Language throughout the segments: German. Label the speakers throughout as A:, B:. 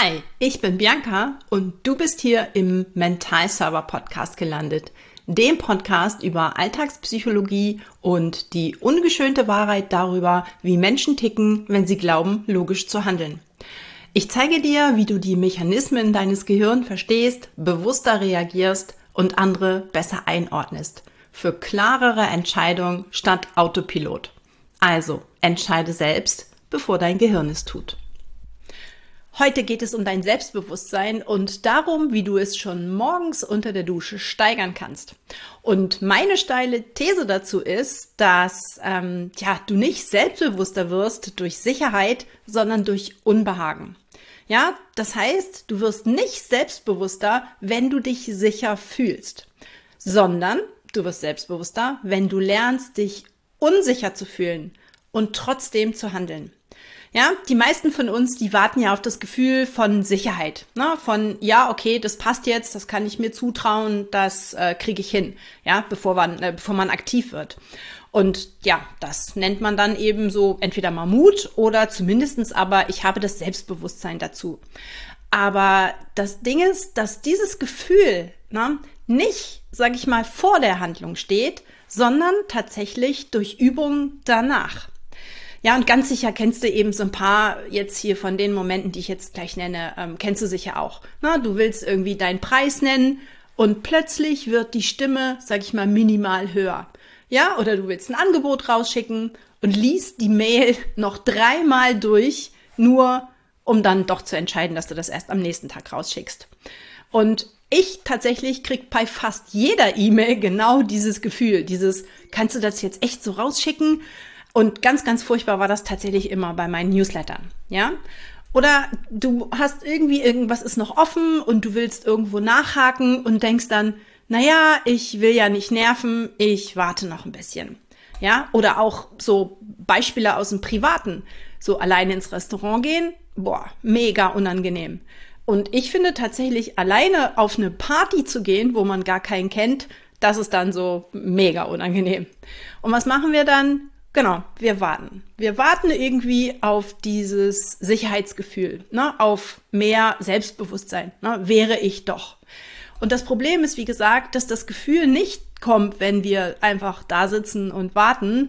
A: Hi, ich bin Bianca und du bist hier im Mental Server Podcast gelandet, dem Podcast über Alltagspsychologie und die ungeschönte Wahrheit darüber, wie Menschen ticken, wenn sie glauben, logisch zu handeln. Ich zeige dir, wie du die Mechanismen deines Gehirns verstehst, bewusster reagierst und andere besser einordnest. Für klarere Entscheidungen statt Autopilot. Also, entscheide selbst, bevor dein Gehirn es tut. Heute geht es um dein Selbstbewusstsein und darum, wie du es schon morgens unter der Dusche steigern kannst. Und meine steile These dazu ist, dass du nicht selbstbewusster wirst durch Sicherheit, sondern durch Unbehagen. Ja, das heißt, du wirst nicht selbstbewusster, wenn du dich sicher fühlst, sondern du wirst selbstbewusster, wenn du lernst, dich unsicher zu fühlen und trotzdem zu handeln. Ja, die meisten von uns, die warten ja auf das Gefühl von Sicherheit, ne? Von, ja, okay, das passt jetzt, das kann ich mir zutrauen, das kriege ich hin, ja, bevor man aktiv wird. Und ja, das nennt man dann eben so entweder mal Mut oder zumindestens aber, ich habe das Selbstbewusstsein dazu. Aber das Ding ist, dass dieses Gefühl nicht, sage ich mal, vor der Handlung steht, sondern tatsächlich durch Übung danach. Ja, und ganz sicher kennst du eben so ein paar jetzt hier von den Momenten, die ich jetzt gleich nenne, kennst du sicher auch. Na, du willst irgendwie deinen Preis nennen und plötzlich wird die Stimme, sag ich mal, minimal höher. Ja, oder du willst ein Angebot rausschicken und liest die Mail noch 3-mal durch, nur um dann doch zu entscheiden, dass du das erst am nächsten Tag rausschickst. Und ich tatsächlich krieg bei fast jeder E-Mail genau dieses Gefühl, kannst du das jetzt echt so rausschicken? Und ganz, ganz furchtbar war das tatsächlich immer bei meinen Newslettern, ja? Oder du hast irgendwas ist noch offen und du willst irgendwo nachhaken und denkst dann, naja, ich will ja nicht nerven, ich warte noch ein bisschen, ja? Oder auch so Beispiele aus dem Privaten, so alleine ins Restaurant gehen, mega unangenehm. Und ich finde tatsächlich, alleine auf eine Party zu gehen, wo man gar keinen kennt, das ist dann so mega unangenehm. Und was machen wir dann? Genau, wir warten. Wir warten irgendwie auf dieses Sicherheitsgefühl, auf mehr Selbstbewusstsein, wäre ich doch. Und das Problem ist, wie gesagt, dass das Gefühl nicht kommt, wenn wir einfach da sitzen und warten.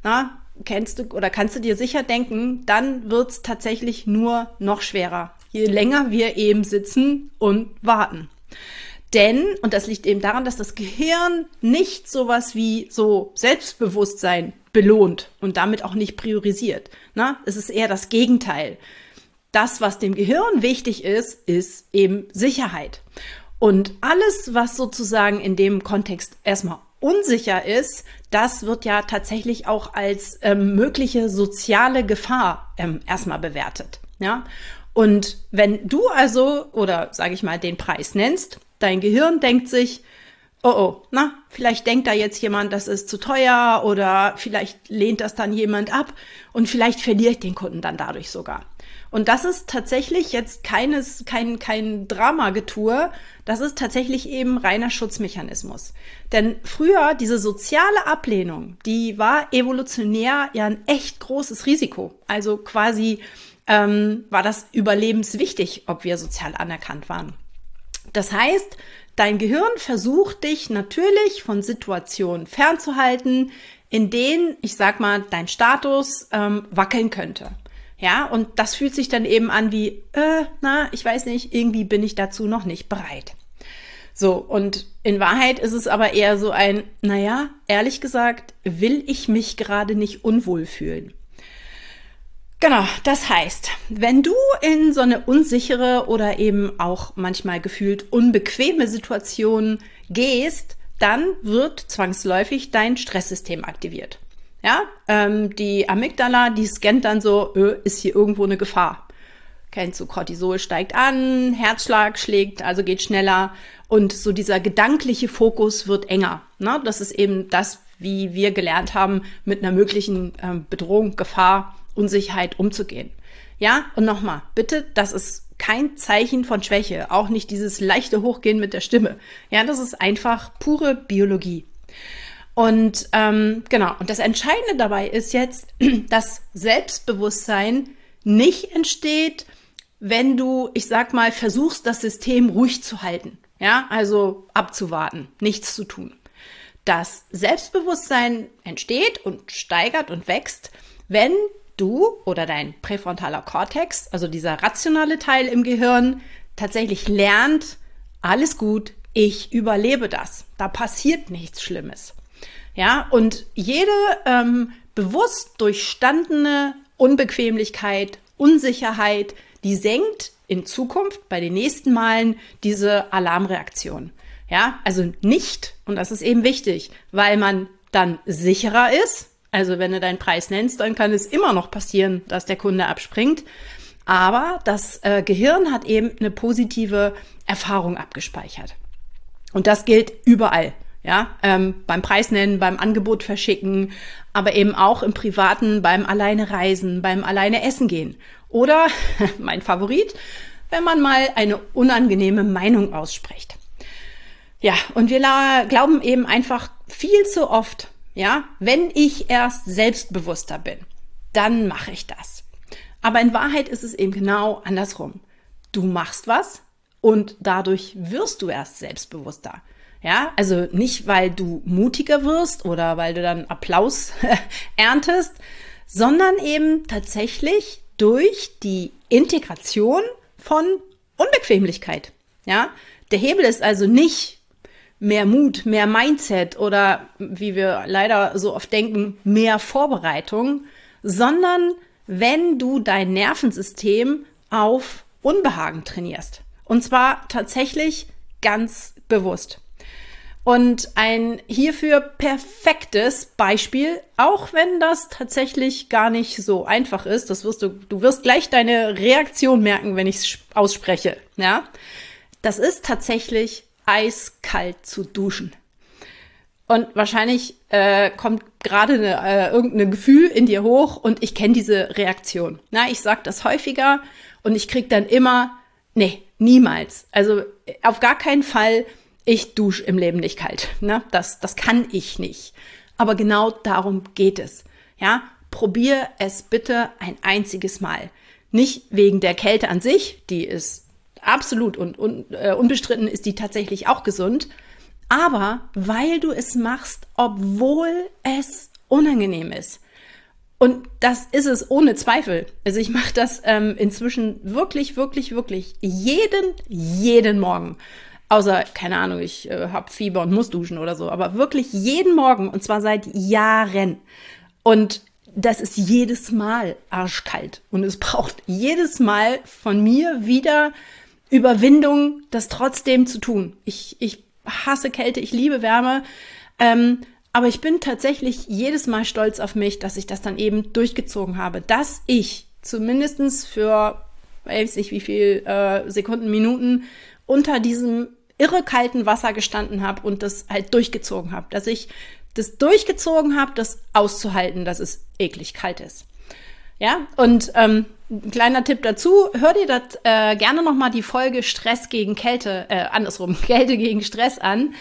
A: Kannst du dir sicher denken, dann wird's tatsächlich nur noch schwerer, je länger wir eben sitzen und warten. Denn, und das liegt eben daran, dass das Gehirn nicht sowas wie so Selbstbewusstsein belohnt und damit auch nicht priorisiert. Es ist eher das Gegenteil. Das, was dem Gehirn wichtig ist, ist eben Sicherheit. Und alles, was sozusagen in dem Kontext erstmal unsicher ist, das wird ja tatsächlich auch als mögliche soziale Gefahr erstmal bewertet. Ja? Und wenn du also, oder sage ich mal, den Preis nennst, dein Gehirn denkt sich, vielleicht denkt da jetzt jemand, das ist zu teuer oder vielleicht lehnt das dann jemand ab und vielleicht verliere ich den Kunden dann dadurch sogar. Und das ist tatsächlich jetzt kein Dramagetue, das ist tatsächlich eben reiner Schutzmechanismus. Denn früher, diese soziale Ablehnung, die war evolutionär ja ein echt großes Risiko. Also quasi war das überlebenswichtig, ob wir sozial anerkannt waren. Das heißt, dein Gehirn versucht dich natürlich von Situationen fernzuhalten, in denen, ich sag mal, dein Status wackeln könnte. Ja, und das fühlt sich dann eben an wie, ich weiß nicht, irgendwie bin ich dazu noch nicht bereit. So, und in Wahrheit ist es aber eher so ein, ehrlich gesagt, will ich mich gerade nicht unwohl fühlen. Genau, das heißt, wenn du in so eine unsichere oder eben auch manchmal gefühlt unbequeme Situation gehst, dann wird zwangsläufig dein Stresssystem aktiviert. Ja, die Amygdala, die scannt dann so, ist hier irgendwo eine Gefahr. Kennst du, Cortisol steigt an, Herzschlag schlägt, also geht schneller und so dieser gedankliche Fokus wird enger. Das ist eben das, wie wir gelernt haben, mit einer möglichen Bedrohung, Gefahr, Unsicherheit umzugehen. Ja, und nochmal, bitte, das ist kein Zeichen von Schwäche, auch nicht dieses leichte Hochgehen mit der Stimme. Ja, das ist einfach pure Biologie. Und und das Entscheidende dabei ist jetzt, dass Selbstbewusstsein nicht entsteht, wenn du, ich sag mal, versuchst, das System ruhig zu halten. Ja, also abzuwarten, nichts zu tun. Das Selbstbewusstsein entsteht und steigert und wächst, wenn du oder dein präfrontaler Kortex, also dieser rationale Teil im Gehirn, tatsächlich lernt, alles gut, ich überlebe das. Da passiert nichts Schlimmes. Ja, und jede bewusst durchstandene Unbequemlichkeit, Unsicherheit, die senkt in Zukunft bei den nächsten Malen diese Alarmreaktion. Ja, also nicht, und das ist eben wichtig, weil man dann sicherer ist. Also wenn du deinen Preis nennst, dann kann es immer noch passieren, dass der Kunde abspringt. Aber das Gehirn hat eben eine positive Erfahrung abgespeichert. Und das gilt überall. Ja, beim Preis nennen, beim Angebot verschicken, aber eben auch im Privaten, beim alleine reisen, beim alleine essen gehen. Oder, mein Favorit, wenn man mal eine unangenehme Meinung ausspricht. Ja, und wir glauben eben einfach viel zu oft, ja, wenn ich erst selbstbewusster bin, dann mache ich das. Aber in Wahrheit ist es eben genau andersrum. Du machst was und dadurch wirst du erst selbstbewusster. Ja, also nicht, weil du mutiger wirst oder weil du dann Applaus erntest, sondern eben tatsächlich durch die Integration von Unbequemlichkeit. Ja, der Hebel ist also nicht mehr Mut, mehr Mindset oder, wie wir leider so oft denken, mehr Vorbereitung, sondern wenn du dein Nervensystem auf Unbehagen trainierst. Und zwar tatsächlich ganz bewusst. Und ein hierfür perfektes Beispiel, auch wenn das tatsächlich gar nicht so einfach ist, du wirst gleich deine Reaktion merken, wenn ich es ausspreche. Ja? Das ist tatsächlich eiskalt zu duschen. Und wahrscheinlich kommt gerade irgendein Gefühl in dir hoch und ich kenne diese Reaktion. Na, ich sage das häufiger und ich kriege dann immer, nee, niemals. Also auf gar keinen Fall, ich dusche im Leben nicht kalt. Ne? Das kann ich nicht. Aber genau darum geht es. Ja, probier es bitte ein einziges Mal. Nicht wegen der Kälte an sich, die ist absolut und unbestritten ist die tatsächlich auch gesund, aber weil du es machst, obwohl es unangenehm ist. Und das ist es ohne Zweifel. Also ich mache das inzwischen wirklich, wirklich, wirklich jeden Morgen. Außer, keine Ahnung, ich habe Fieber und muss duschen oder so. Aber wirklich jeden Morgen und zwar seit Jahren. Und das ist jedes Mal arschkalt. Und es braucht jedes Mal von mir wieder Überwindung, das trotzdem zu tun. Ich hasse Kälte, ich liebe Wärme. Aber ich bin tatsächlich jedes Mal stolz auf mich, dass ich das dann eben durchgezogen habe. Dass ich zumindest für, weiß ich wie viel Sekunden, Minuten unter diesem irre kalten Wasser gestanden habe und das halt durchgezogen habe. Dass ich das durchgezogen habe, das auszuhalten, dass es eklig kalt ist. Ja, und ein kleiner Tipp dazu, hör dir das gerne nochmal die Folge Stress gegen Kälte, Kälte gegen Stress an.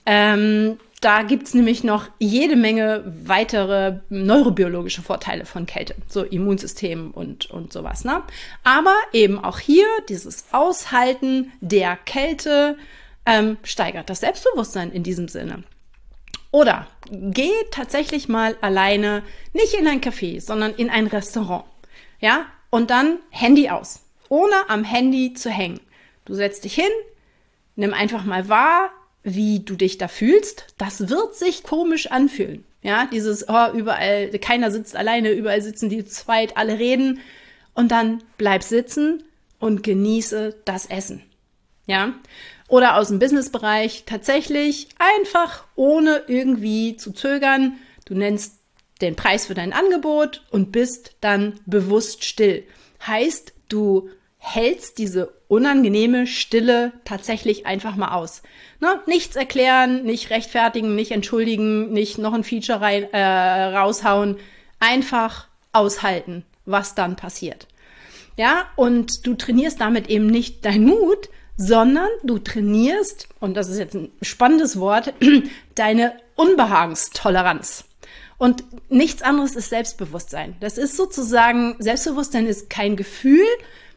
A: Da gibt's nämlich noch jede Menge weitere neurobiologische Vorteile von Kälte, so Immunsystem und sowas, ne? Aber eben auch hier dieses Aushalten der Kälte steigert das Selbstbewusstsein in diesem Sinne. Oder geh tatsächlich mal alleine, nicht in ein Café, sondern in ein Restaurant, ja? Und dann Handy aus, ohne am Handy zu hängen. Du setzt dich hin, nimm einfach mal wahr, wie du dich da fühlst. Das wird sich komisch anfühlen. Ja, dieses, überall, keiner sitzt alleine, überall sitzen die zu zweit, alle reden. Und dann bleib sitzen und genieße das Essen. Ja, oder aus dem Businessbereich tatsächlich einfach ohne irgendwie zu zögern. Du nennst den Preis für dein Angebot und bist dann bewusst still. Heißt, du hältst diese unangenehme Stille tatsächlich einfach mal aus. Ne? Nichts erklären, nicht rechtfertigen, nicht entschuldigen, nicht noch ein Feature raushauen. Einfach aushalten, was dann passiert. Ja, und du trainierst damit eben nicht deinen Mut, sondern du trainierst, und das ist jetzt ein spannendes Wort, deine Unbehagenstoleranz. Und nichts anderes ist Selbstbewusstsein. Das ist sozusagen, Selbstbewusstsein ist kein Gefühl,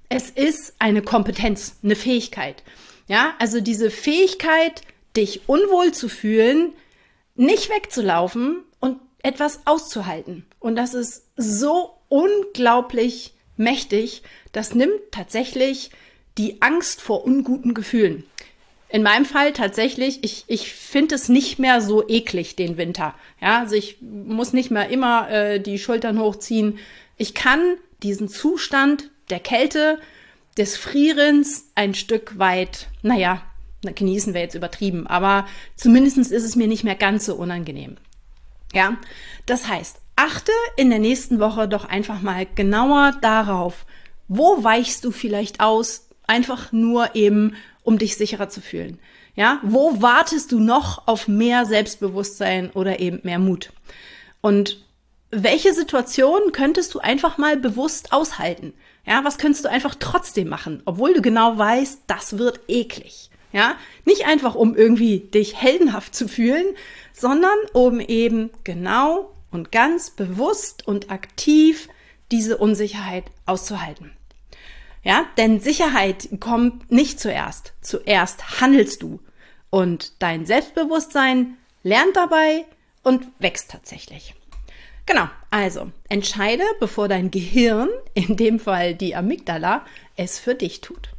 A: Es ist eine Kompetenz, eine Fähigkeit. Ja, also diese Fähigkeit, dich unwohl zu fühlen, nicht wegzulaufen und etwas auszuhalten. Und das ist so unglaublich mächtig. Das nimmt tatsächlich die Angst vor unguten Gefühlen. In meinem Fall tatsächlich, ich finde es nicht mehr so eklig, den Winter. Ja, also ich muss nicht mehr immer die Schultern hochziehen. Ich kann diesen Zustand der Kälte, des Frierens ein Stück weit, genießen wir jetzt übertrieben, aber zumindest ist es mir nicht mehr ganz so unangenehm. Ja, das heißt, achte in der nächsten Woche doch einfach mal genauer darauf, wo weichst du vielleicht aus, einfach nur eben, um dich sicherer zu fühlen. Ja, wo wartest du noch auf mehr Selbstbewusstsein oder eben mehr Mut? Und welche Situationen könntest du einfach mal bewusst aushalten? Ja, was könntest du einfach trotzdem machen, obwohl du genau weißt, das wird eklig? Ja, nicht einfach, um irgendwie dich heldenhaft zu fühlen, sondern um eben genau und ganz bewusst und aktiv diese Unsicherheit auszuhalten. Ja, denn Sicherheit kommt nicht zuerst. Zuerst handelst du und dein Selbstbewusstsein lernt dabei und wächst tatsächlich. Genau, also entscheide, bevor dein Gehirn, in dem Fall die Amygdala, es für dich tut.